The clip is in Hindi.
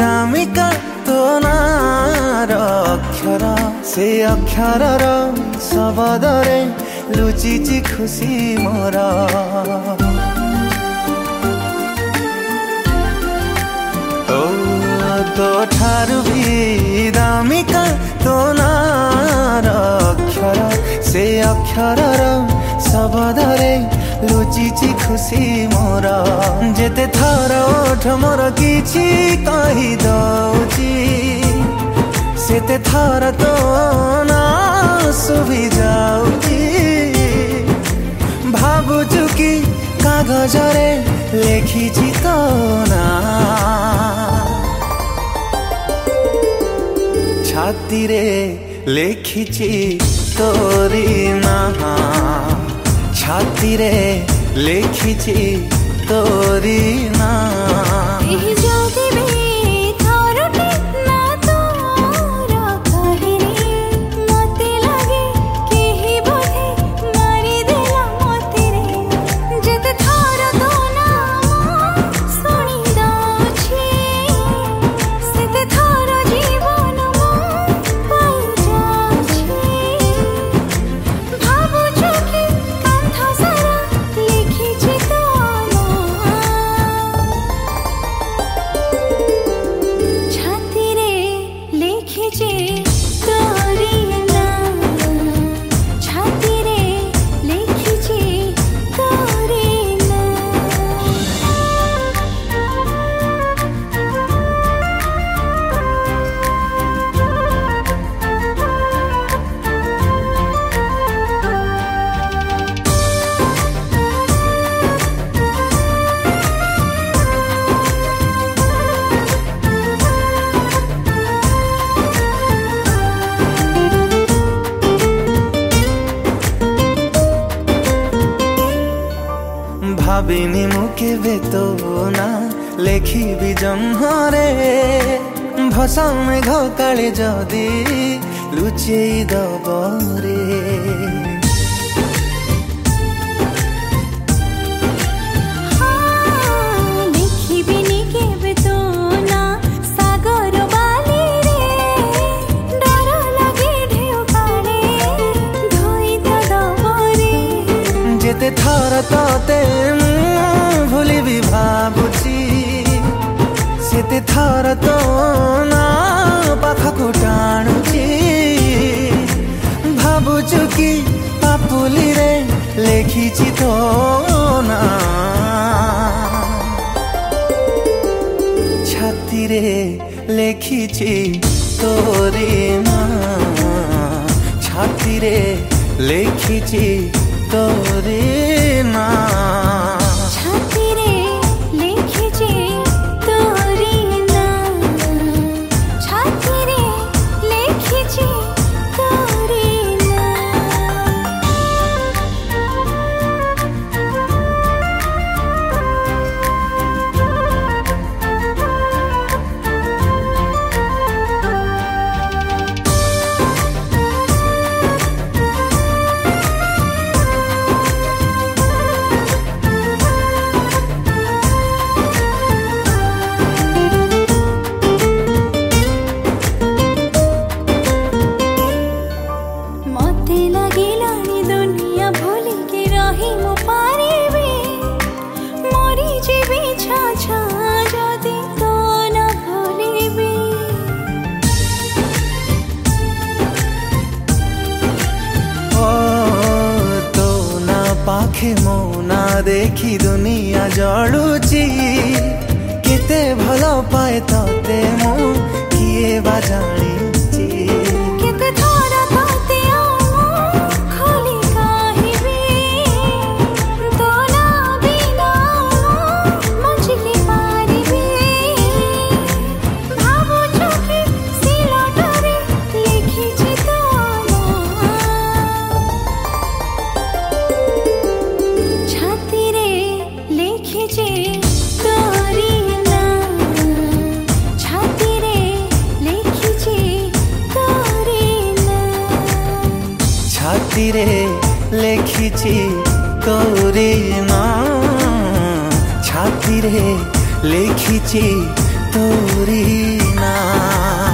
दामिका तो नार अक्षर से अक्षरर शब्दरे लुचिची खुशी मोर तो ठारू भी दामिका तो नार अक्षर से अक्षरर शब्दरे लुचिची खुशी मोर जेते थर ओठ मोर किछि कहि दउची सेते थर तो ना सुभि जाउची भाबुछु कि कागजरे लेखिछि तो ना छाती रे लेखिछि तोरी ना छाती रे लेखिछि तोरी ना भाविनी मु केबे तो ना लेखिबि जन्मरे भसा मेघ काले जदि लुचेई दबरे जेते थर तते भूली भी भाबुची सेते थर तो ना पाखकु टाणुची भाबुछु कि पापुली रे लेखिछि तो ना छाती रे लेखिछि तोरी ना छाती रे लेखिछि तोरी ना छाती रे लेखिछि तोरी ना छाती रे लेखिछि तोरी ना पाखे मौना देखी दुनिया जड़ुची केते भलो पाए तते मो किए बा जानिची केते थोड़ा तते खोली काहिबी तोला बिना मछली पारिबी भाबुछु कि सिलटरे लिखिछि तो छाती रे लेखिछि तोरी ना छाती रे लेखिछि तोरी ना छाती रे लेखिछि तोरी ना छाती रे लेखिछि तोरी ना।